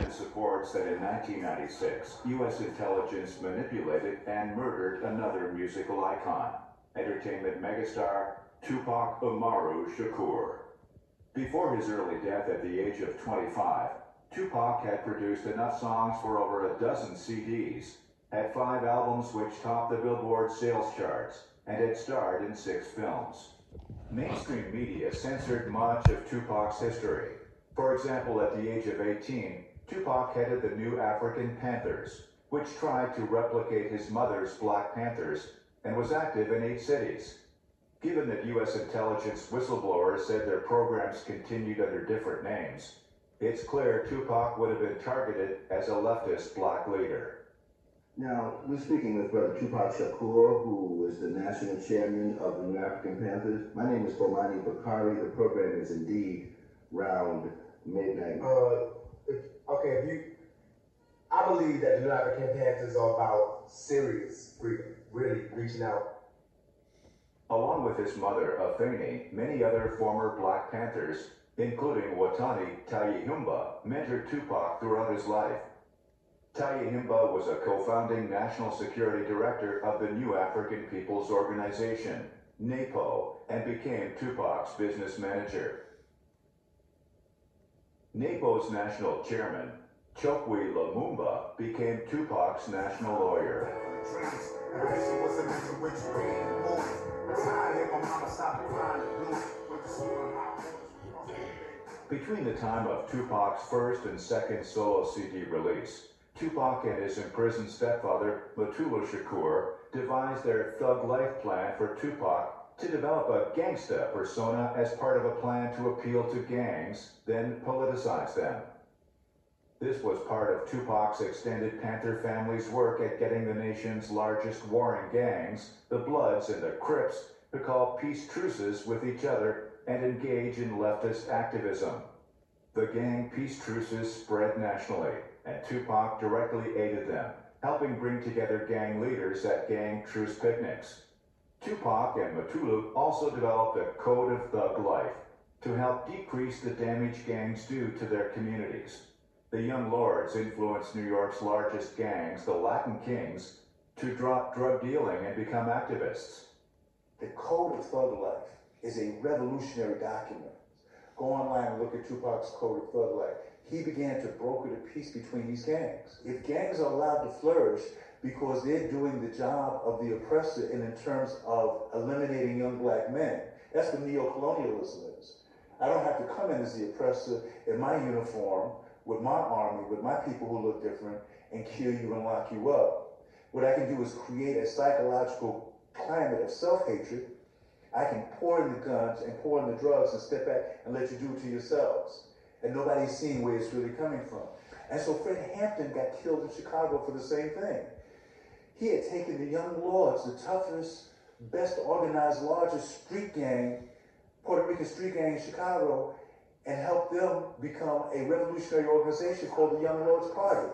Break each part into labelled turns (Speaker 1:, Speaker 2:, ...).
Speaker 1: evidence supports that in 1996, U.S. intelligence manipulated and murdered another musical icon, entertainment megastar Tupac Amaru Shakur. Before his early death at the age of 25, Tupac had produced enough songs for over a dozen CDs, had 5 albums which topped the Billboard sales charts, and had starred in 6 films. Mainstream media censored much of Tupac's history. For example, at the age of 18, Tupac headed the New African Panthers, which tried to replicate his mother's Black Panthers and was active in 8 cities. Given that U.S. intelligence whistleblowers said their programs continued under different names, it's clear Tupac would have been targeted as a leftist black leader.
Speaker 2: Now, we're speaking with Brother Tupac Shakur, who is the national chairman of the New African Panthers. My name is Bomani Bakari. The program is indeed Round Midnight.
Speaker 3: I believe that the New African Panthers are about serious freedom, really reaching out.
Speaker 1: Along with his mother, Afeni, many other former Black Panthers, including Watani Tayihimba, mentored Tupac throughout his life. Tayihimba was a co-founding national security director of the New African People's Organization, NAPO, and became Tupac's business manager. NAPO's national chairman, Chokwe Lumumba, became Tupac's national lawyer. Between the time of Tupac's first and second solo CD release, Tupac and his imprisoned stepfather, Mutulu Shakur, devised their thug life plan for Tupac to develop a gangsta persona as part of a plan to appeal to gangs, then politicize them. This was part of Tupac's extended Panther family's work at getting the nation's largest warring gangs, the Bloods and the Crips, to call peace truces with each other and engage in leftist activism. The gang peace truces spread nationally, and Tupac directly aided them, helping bring together gang leaders at gang truce picnics. Tupac and Mutulu also developed a code of thug life to help decrease the damage gangs do to their communities. The Young Lords influenced New York's largest gangs, the Latin Kings, to drop drug dealing and become activists.
Speaker 4: The Code of Thug Life is a revolutionary document. Go online and look at Tupac's Code of Thug Life. He began to broker the peace between these gangs. If gangs are allowed to flourish because they're doing the job of the oppressor in terms of eliminating young black men, that's what neo-colonialism is. I don't have to come in as the oppressor in my uniform, with my army, with my people who look different, and kill you and lock you up. What I can do is create a psychological climate of self-hatred. I can pour in the guns and pour in the drugs and step back and let you do it to yourselves. And nobody's seeing where it's really coming from. And so Fred Hampton got killed in Chicago for the same thing. He had taken the Young Lords, the toughest, best organized, largest street gang, Puerto Rican street gang in Chicago, and helped them become a revolutionary organization called the Young Lords Party.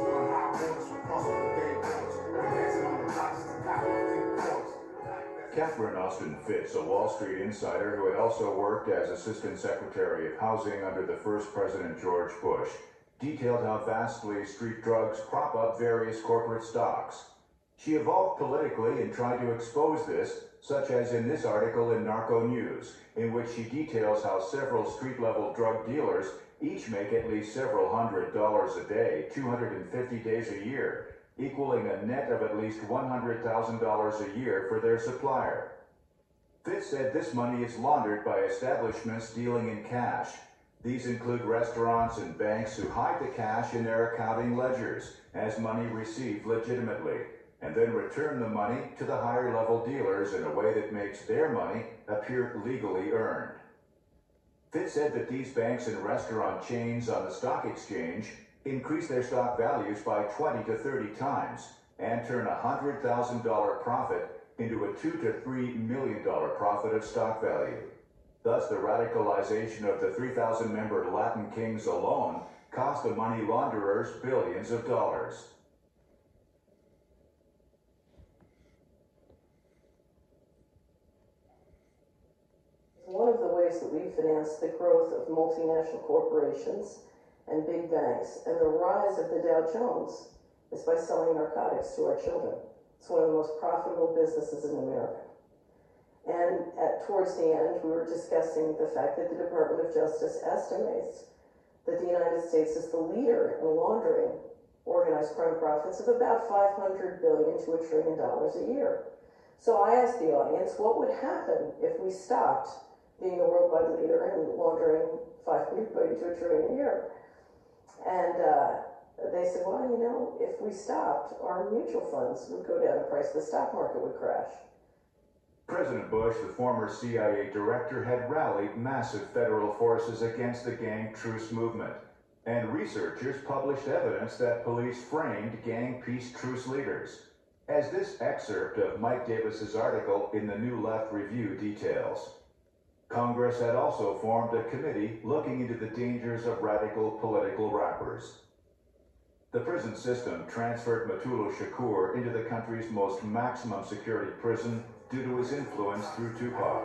Speaker 1: Catherine Austin Fitts, a Wall Street insider who had also worked as Assistant Secretary of Housing under the first President George Bush, detailed how vastly street drugs prop up various corporate stocks. She evolved politically and tried to expose this, such as in this article in Narco News, in which she details how several street-level drug dealers each make at least several $100s a day, 250 days a year, equaling a net of at least $100,000 a year for their supplier. Fitts said this money is laundered by establishments dealing in cash. These include restaurants and banks who hide the cash in their accounting ledgers as money received legitimately, and then return the money to the higher-level dealers in a way that makes their money appear legally earned. Fitts said that these banks and restaurant chains on the stock exchange increase their stock values by 20 to 30 times and turn a $100,000 profit into a $2 to $3 million profit of stock value. Thus, the radicalization of the 3,000-member Latin Kings alone cost the money launderers billions of dollars.
Speaker 5: One of the ways that we finance the growth of multinational corporations and big banks, and the rise of the Dow Jones is by selling narcotics to our children. It's one of the most profitable businesses in America. And towards the end, we were discussing the fact that the Department of Justice estimates that the United States is the leader in laundering organized crime profits of about $500 billion to $1 trillion a year. So I asked the audience, what would happen if we stopped being the worldwide leader in laundering $500 billion to $1 trillion a year? And they said, well, you know, if we stopped, our mutual funds would go down, the price of the stock market would crash.
Speaker 1: President Bush, the former CIA director, had rallied massive federal forces against the gang truce movement, and researchers published evidence that police framed gang peace truce leaders, as this excerpt of Mike Davis's article in the New Left Review details. Congress had also formed a committee looking into the dangers of radical political rappers. The prison system transferred Mutulu Shakur into the country's most maximum security prison due to his influence through Tupac.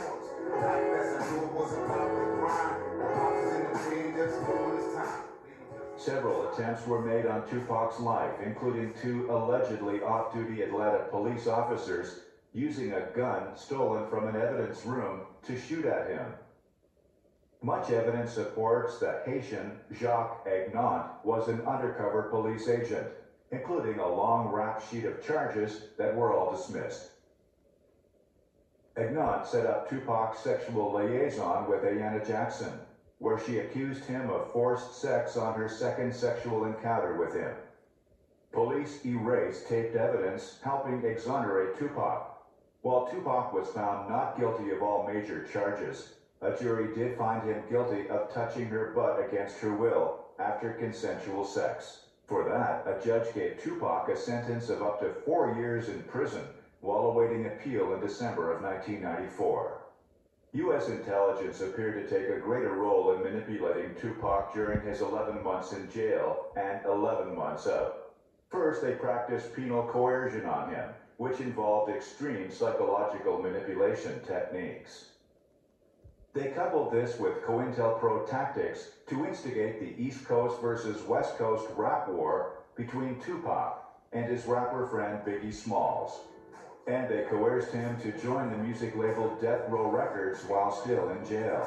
Speaker 1: Several attempts were made on Tupac's life, including 2 allegedly off-duty Atlanta police officers using a gun stolen from an evidence room to shoot at him. Much evidence supports that Haitian Jacques Aignant was an undercover police agent, including a long rap sheet of charges that were all dismissed. Aignant set up Tupac's sexual liaison with Ayanna Jackson, where she accused him of forced sex on her second sexual encounter with him. Police erased taped evidence helping exonerate Tupac. While Tupac was found not guilty of all major charges, a jury did find him guilty of touching her butt against her will after consensual sex. For that, a judge gave Tupac a sentence of up to 4 years in prison while awaiting appeal in December of 1994. U.S. intelligence appeared to take a greater role in manipulating Tupac during his 11 months in jail and 11 months out. First, they practiced penal coercion on him, which involved extreme psychological manipulation techniques. They coupled this with COINTELPRO tactics to instigate the East Coast versus West Coast rap war between Tupac and his rapper friend Biggie Smalls. And they coerced him to join the music label Death Row Records while still in jail.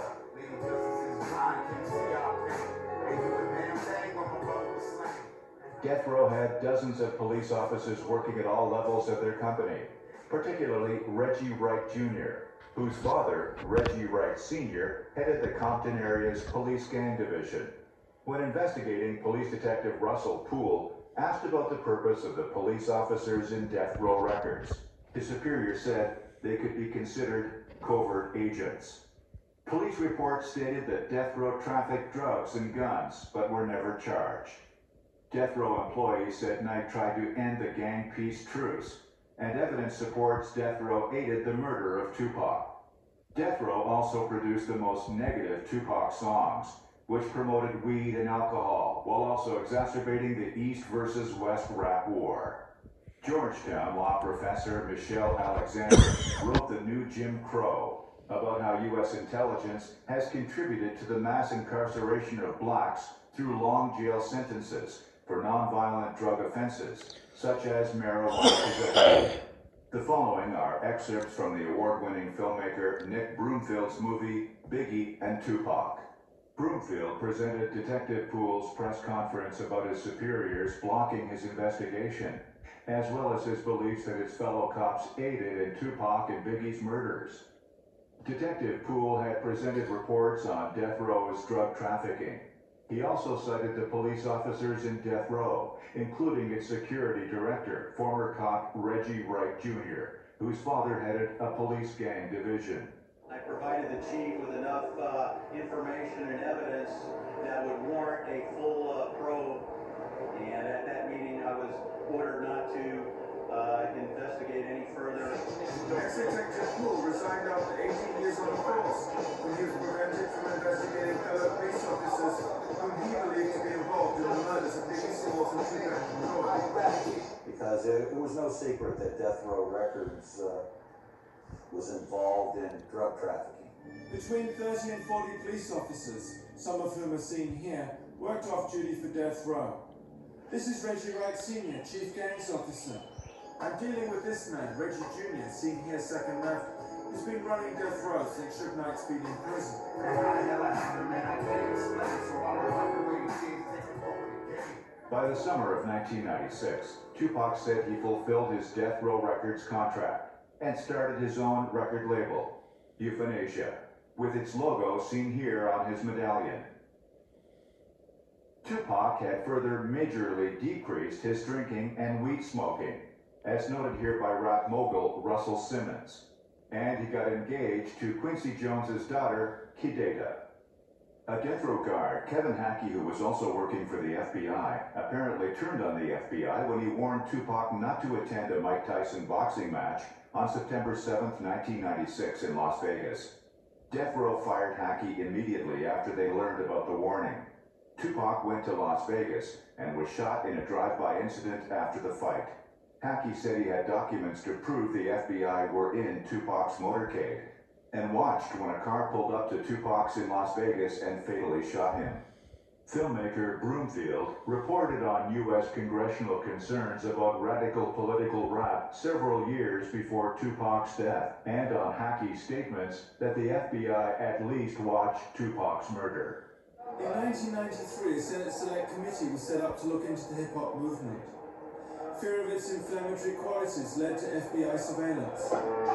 Speaker 1: Death Row had dozens of police officers working at all levels of their company, particularly Reggie Wright Jr., whose father, Reggie Wright Sr., headed the Compton area's police gang division. When investigating, police detective Russell Poole asked about the purpose of the police officers in Death Row Records. His superior said they could be considered covert agents. Police reports stated that Death Row trafficked drugs and guns, but were never charged. Death Row employees said Knight tried to end the gang peace truce, and evidence supports Death Row aided the murder of Tupac. Death Row also produced the most negative Tupac songs, which promoted weed and alcohol, while also exacerbating the East versus West rap war. Georgetown law professor Michelle Alexander wrote The New Jim Crow about how U.S. intelligence has contributed to the mass incarceration of blacks through long jail sentences for nonviolent drug offenses, such as marijuana possession. The following are excerpts from the award-winning filmmaker Nick Broomfield's movie Biggie and Tupac. Broomfield presented Detective Poole's press conference about his superiors blocking his investigation, as well as his beliefs that his fellow cops aided in Tupac and Biggie's murders. Detective Poole had presented reports on Death Row's drug trafficking. He also cited the police officers in Death Row, including its security director, former cop Reggie Wright Jr., whose father headed a police gang division.
Speaker 6: I provided the chief with enough information and evidence that would warrant a full probe, and at that meeting I was ordered not to investigate any further.
Speaker 7: Ex-Detective Poole resigned after 18 years on the force when he was prevented from investigating fellow police officers whom he believed to be involved in the murders of Biggie Smalls and Tupac Shakur.
Speaker 8: Because it was no secret that Death Row Records was involved in drug trafficking.
Speaker 7: Between 30 and 40 police officers, some of whom are seen here, worked off duty for death row. This is Reggie Wright Sr., Chief Gangs Officer. I'm dealing with this man, Reggie Jr., seen here second left, who's been running death row since Suge Knight's been in prison.
Speaker 1: By the summer of 1996, Tupac said he fulfilled his Death Row Records contract and started his own record label, Euthanasia, with its logo seen here on his medallion. Tupac had further majorly decreased his drinking and weed smoking, as noted here by rap mogul Russell Simmons, and he got engaged to Quincy Jones's daughter, Kidada. A death row guard, Kevin Hackey, who was also working for the FBI, apparently turned on the FBI when he warned Tupac not to attend a Mike Tyson boxing match on September 7, 1996 in Las Vegas. Death Row fired Hackey immediately after they learned about the warning. Tupac went to Las Vegas and was shot in a drive-by incident after the fight. Hackey said he had documents to prove the FBI were in Tupac's motorcade and watched when a car pulled up to Tupac's in Las Vegas and fatally shot him. Filmmaker Broomfield reported on U.S. congressional concerns about radical political rap several years before Tupac's death, and on Hackey's statements that the FBI at least watched Tupac's murder.
Speaker 7: In 1993, a Senate Select Committee was set up to look into the hip-hop movement. Fear of its inflammatory qualities led to FBI surveillance.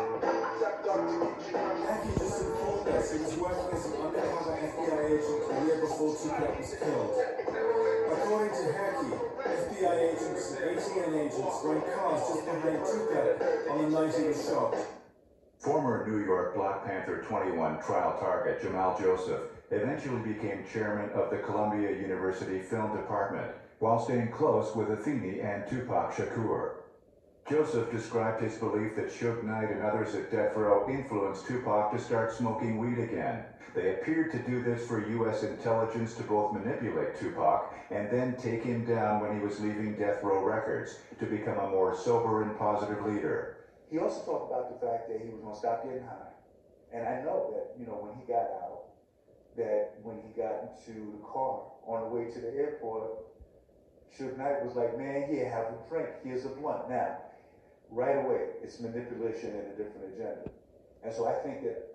Speaker 7: Hackey just informed us he was working as an undercover FBI agent a year before Tupac was killed. According to Hackey, FBI agents and ATN agents were in cars just behind Tupac on the night he was shot.
Speaker 1: Former New York Black Panther 21 trial target Jamal Joseph eventually became chairman of the Columbia University Film Department, while staying close with Afeni and Tupac Shakur. Joseph described his belief that Suge Knight and others at death row influenced Tupac to start smoking weed again. They appeared to do this for U.S. intelligence to both manipulate Tupac and then take him down when he was leaving Death Row Records to become a more sober and positive leader.
Speaker 4: He also talked about the fact that he was going to stop getting high. And I know that, when he got out, that when he got into the car on the way to the airport, Suge Knight was like, man, here, have a drink. Here's a blunt. Now, right away, it's manipulation and a different agenda. And so I think that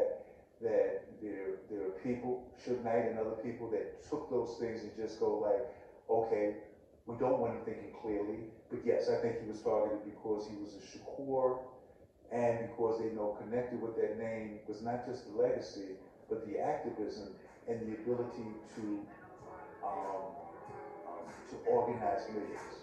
Speaker 4: there are people, Suge Knight and other people, that took those things and just go like, okay, we don't want him thinking clearly. But yes, I think he was targeted because he was a Shakur, and because they know connected with that name was not just the legacy, but the activism and the ability to organize millions.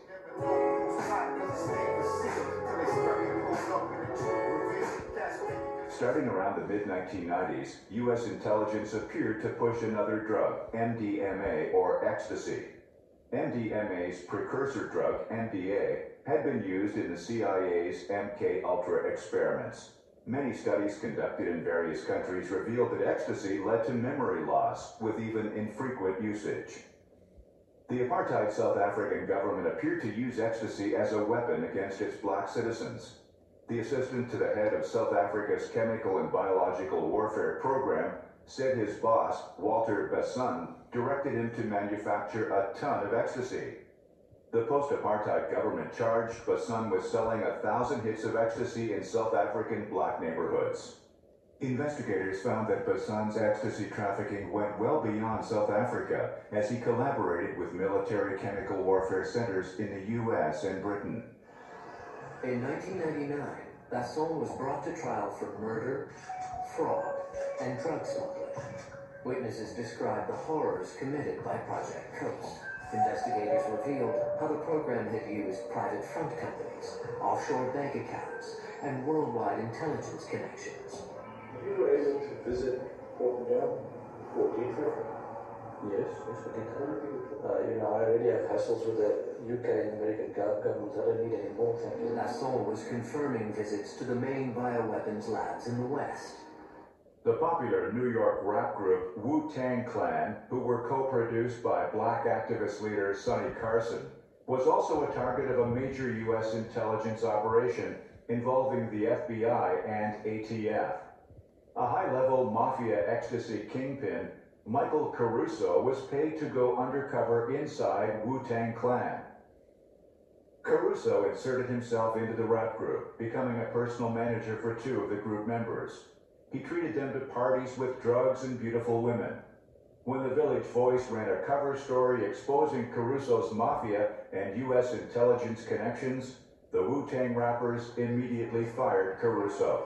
Speaker 1: Starting around the mid-1990s, U.S. intelligence appeared to push another drug, MDMA or ecstasy. MDMA's precursor drug, MDA, had been used in the CIA's MK-Ultra experiments. Many studies conducted in various countries revealed that ecstasy led to memory loss, with even infrequent usage. The apartheid South African government appeared to use ecstasy as a weapon against its black citizens. The assistant to the head of South Africa's Chemical and Biological Warfare Program said his boss, Walter Basson, directed him to manufacture a ton of ecstasy. The post-apartheid government charged Basson with selling 1,000 hits of ecstasy in South African black neighborhoods. Investigators found that Basson's ecstasy trafficking went well beyond South Africa, as he collaborated with military chemical warfare centers in the U.S. and Britain.
Speaker 9: In 1999, Basson was brought to trial for murder, fraud, and drug smuggling. Witnesses described the horrors committed by Project Coast. Investigators revealed how the program had used private front companies, offshore bank accounts, and worldwide intelligence connections.
Speaker 10: You were able to visit Fort Punjab, Fort Detrick?
Speaker 9: Yes, we did that.
Speaker 10: I already have hassles with the UK and American governments. I don't need any more, thank you.
Speaker 9: Basson was confirming visits to the main bioweapons labs in the West.
Speaker 1: The popular New York rap group Wu-Tang Clan, who were co-produced by black activist leader Sonny Carson, was also a target of a major U.S. intelligence operation involving the FBI and ATF. A high-level mafia ecstasy kingpin, Michael Caruso was paid to go undercover inside Wu-Tang Clan. Caruso inserted himself into the rap group, becoming a personal manager for 2 of the group members. He treated them to parties with drugs and beautiful women. When the Village Voice ran a cover story exposing Caruso's mafia and U.S. intelligence connections, the Wu-Tang rappers immediately fired Caruso.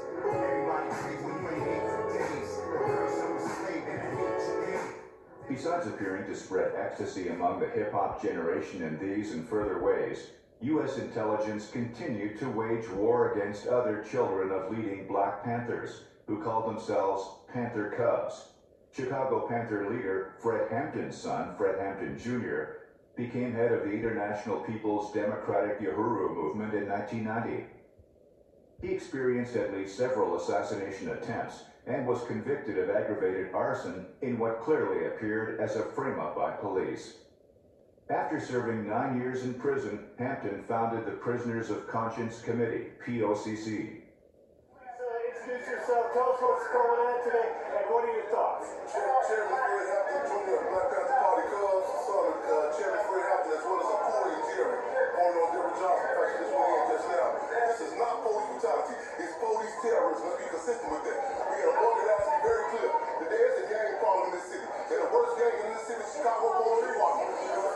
Speaker 1: Besides appearing to spread ecstasy among the hip-hop generation in these and further ways, U.S. intelligence continued to wage war against other children of leading Black Panthers, who called themselves Panther Cubs. Chicago Panther leader Fred Hampton's son, Fred Hampton Jr., became head of the International People's Democratic Uhuru movement in 1990. He experienced at least several assassination attempts and was convicted of aggravated arson in what clearly appeared as a frame-up by police. After serving 9 years in prison, Hampton founded the Prisoners of Conscience Committee, POCC.
Speaker 7: Introduce yourself, tell us what's going on today, and what are your thoughts?
Speaker 11: Chairman Fred Hampton Jr. of Black Panther Party Cubs, son of Chairman Fred Hampton, as well as Corey and Jerry, on Deborah Johnson, faction this went in just now. This is not police brutality, it's police terrorism. Let's be consistent with that. We got to organize, be very clear, that there is a gang problem in this city. They're the worst gang in this city, Chicago Police Department. We got to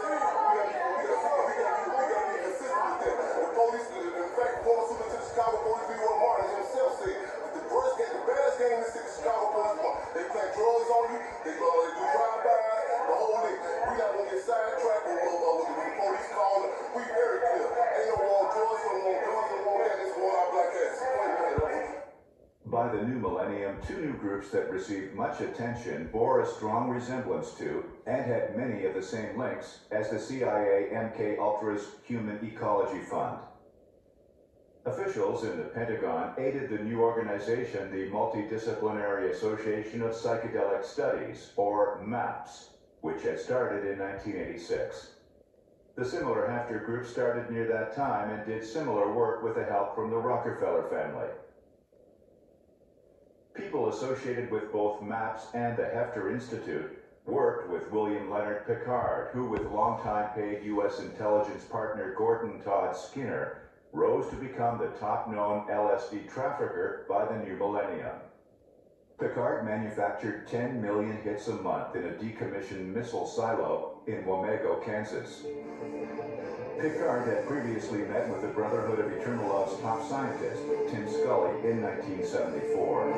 Speaker 11: be consistent with that. The police, in fact, former Superintendent of Chicago Police, Leroy Martin himself said, the baddest game in the city, Chicago Police Department. They plant drugs on you, they do drive-bys, the whole thing. We not gonna get sidetracked with the police calling. We very clear. Ain't no war drugs, no more guns, no more that. This war our black asses.
Speaker 1: By the new millennium, 2 new groups that received much attention bore a strong resemblance to and had many of the same links as the CIA MK-Ultra's Human Ecology Fund. Officials in the Pentagon aided the new organization, the Multidisciplinary Association of Psychedelic Studies, or MAPS, which had started in 1986. The similar Hefter group started near that time and did similar work with the help from the Rockefeller family. People associated with both MAPS and the Hefter Institute worked with William Leonard Picard, who with longtime paid U.S. intelligence partner Gordon Todd Skinner rose to become the top-known LSD trafficker by the new millennium. Picard manufactured 10 million hits a month in a decommissioned missile silo in Wamego, Kansas. Picard had previously met with the Brotherhood of Eternal Love's top scientist, Tim Scully, in 1974.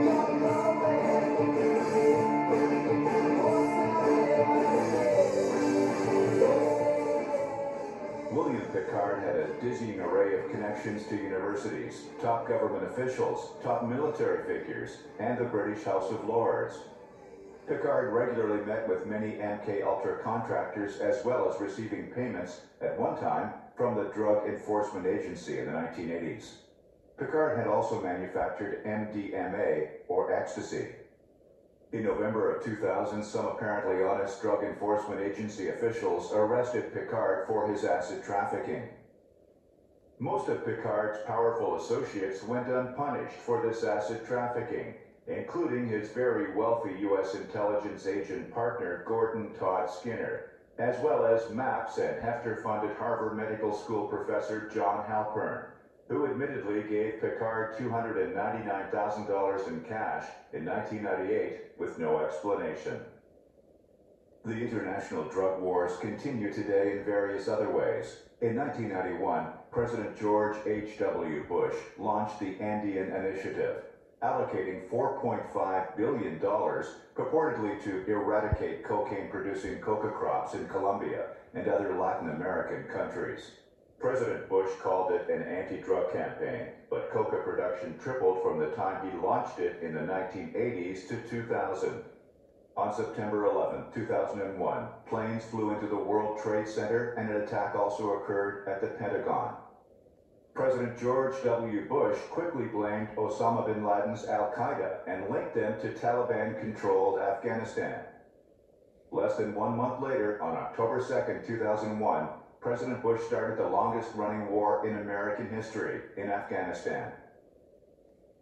Speaker 1: William Picard had a dizzying array of connections to universities, top government officials, top military figures, and the British House of Lords. Picard regularly met with many MK-Ultra contractors as well as receiving payments, at one time, from the Drug Enforcement Agency in the 1980s. Picard had also manufactured MDMA, or ecstasy. In November of 2000, some apparently honest Drug Enforcement Agency officials arrested Picard for his acid trafficking. Most of Picard's powerful associates went unpunished for this acid trafficking, including his very wealthy U.S. intelligence agent partner Gordon Todd Skinner, as well as MAPS and Hefter-funded Harvard Medical School professor John Halpern, who admittedly gave Picard $299,000 in cash in 1998 with no explanation. The international drug wars continue today in various other ways. In 1991, President George H.W. Bush launched the Andean Initiative, allocating $4.5 billion purportedly to eradicate cocaine-producing coca crops in Colombia and other Latin American countries. President Bush called it an anti-drug campaign, but coca production tripled from the time he launched it in the 1980s to 2000. On September 11, 2001, planes flew into the World Trade Center and an attack also occurred at the Pentagon. President George W. Bush quickly blamed Osama bin Laden's al-Qaeda and linked them to Taliban-controlled Afghanistan. Less than 1 month later, on October 2, 2001, President Bush started the longest-running war in American history in Afghanistan.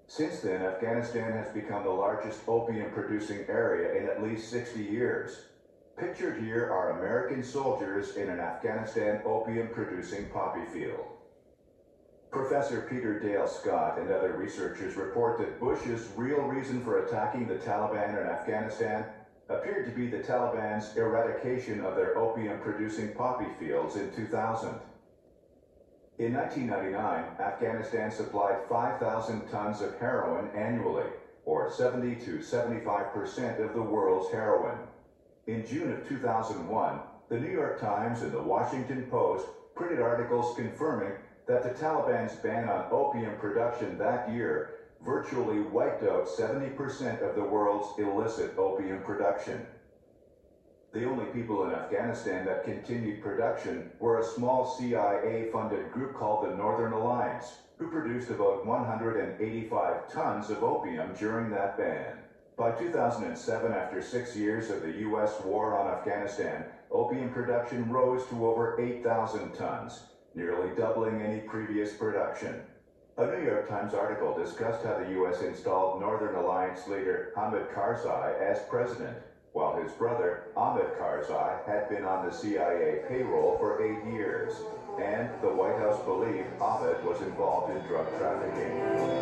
Speaker 1: Since then, Afghanistan has become the largest opium-producing area in at least 60 years. Pictured here are American soldiers in an Afghanistan opium-producing poppy field. Professor Peter Dale Scott and other researchers report that Bush's real reason for attacking the Taliban in Afghanistan appeared to be the Taliban's eradication of their opium-producing poppy fields in 2000. In 1999, Afghanistan supplied 5,000 tons of heroin annually, or 70 to 75% of the world's heroin. In June of 2001, the New York Times and the Washington Post printed articles confirming that the Taliban's ban on opium production that year virtually wiped out 70% of the world's illicit opium production. The only people in Afghanistan that continued production were a small CIA-funded group called the Northern Alliance, who produced about 185 tons of opium during that ban. By 2007, after 6 years of the U.S. war on Afghanistan, opium production rose to over 8,000 tons, nearly doubling any previous production. A New York Times article discussed how the U.S. installed Northern Alliance leader Hamid Karzai as president, while his brother Ahmed Karzai had been on the CIA payroll for 8 years, and the White House believed Ahmed was involved in drug trafficking.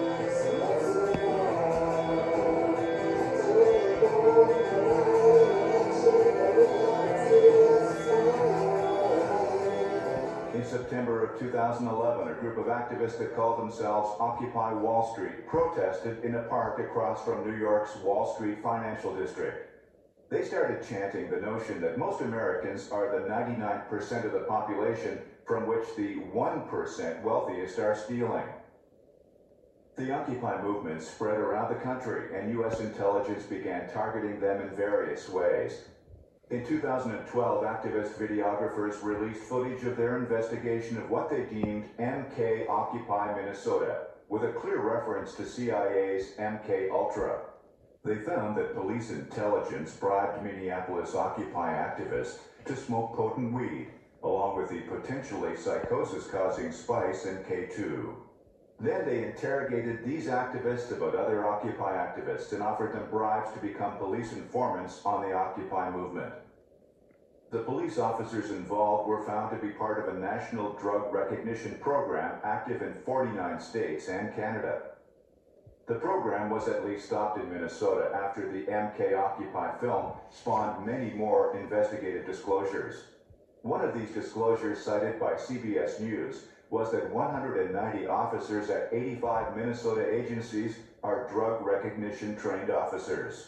Speaker 1: In September of 2011, a group of activists that called themselves Occupy Wall Street protested in a park across from New York's Wall Street financial district. They started chanting the notion that most Americans are the 99% of the population from which the 1% wealthiest are stealing. The Occupy movement spread around the country, and U.S. intelligence began targeting them in various ways. In 2012, activist videographers released footage of their investigation of what they deemed MK Occupy Minnesota, with a clear reference to CIA's MK Ultra. They found that police intelligence bribed Minneapolis Occupy activists to smoke potent weed, along with the potentially psychosis-causing spice in K2. Then they interrogated these activists about other Occupy activists and offered them bribes to become police informants on the Occupy movement. The police officers involved were found to be part of a national drug recognition program active in 49 states and Canada. The program was at least stopped in Minnesota after the MK Occupy film spawned many more investigative disclosures. One of these disclosures cited by CBS News was that 190 officers at 85 Minnesota agencies are drug recognition trained officers.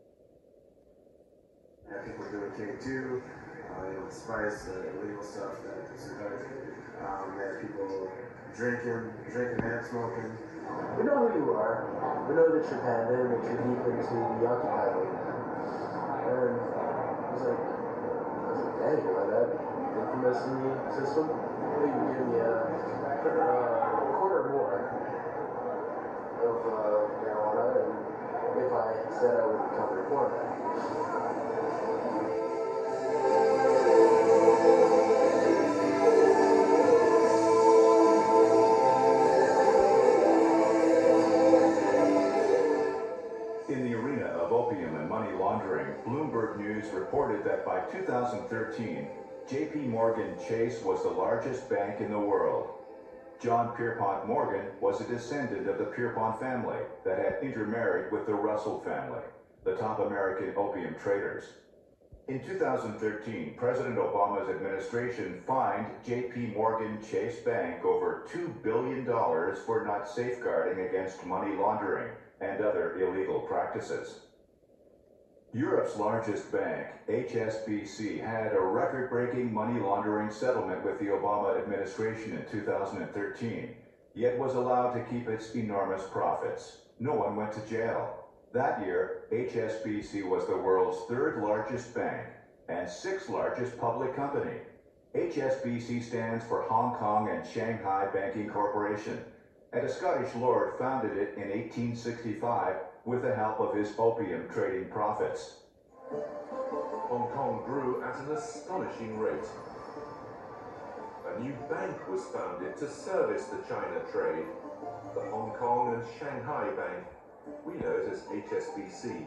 Speaker 12: Had people doing K2, spice, illegal stuff that is had people drinking and smoking.
Speaker 13: We know who you are. We know that you're Panda and that you're deep into the Occupy movement. And I was like, dang, you know that infamous system? Maybe you give me a quarter more of marijuana, and if I said I would become your foreman.
Speaker 1: Bloomberg News reported that by 2013, J.P. Morgan Chase was the largest bank in the world. John Pierpont Morgan was a descendant of the Pierpont family that had intermarried with the Russell family, the top American opium traders. In 2013, President Obama's administration fined J.P. Morgan Chase Bank over $2 billion for not safeguarding against money laundering and other illegal practices. Europe's largest bank, HSBC, had a record-breaking money laundering settlement with the Obama administration in 2013, yet was allowed to keep its enormous profits. No one went to jail. That year, HSBC was the world's third largest bank and sixth largest public company. HSBC stands for Hong Kong and Shanghai Banking Corporation, and a Scottish lord founded it in 1865 with the help of his opium trading profits.
Speaker 14: Hong Kong grew at an astonishing rate. A new bank was founded to service the China trade. the Hong Kong and Shanghai Bank. We know it as HSBC.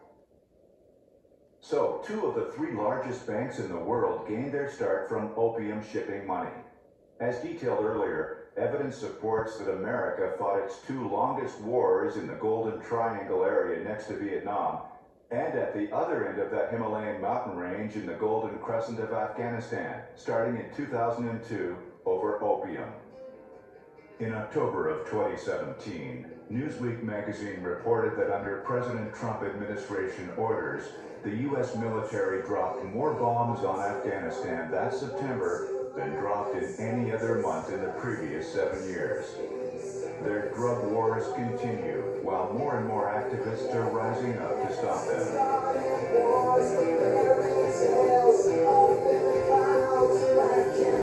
Speaker 1: So, two of the three largest banks in the world gained their start from opium shipping money. As detailed earlier, evidence supports that America fought its two longest wars in the Golden Triangle area next to Vietnam, and at the other end of that Himalayan mountain range in the Golden Crescent of Afghanistan, starting in 2002 over opium. In October of 2017, Newsweek magazine reported that under President Trump administration orders, the U.S. military dropped more bombs on Afghanistan that September than dropped in any other month in the previous 7 years. Their drug wars continue, while more and more activists are rising up to stop them.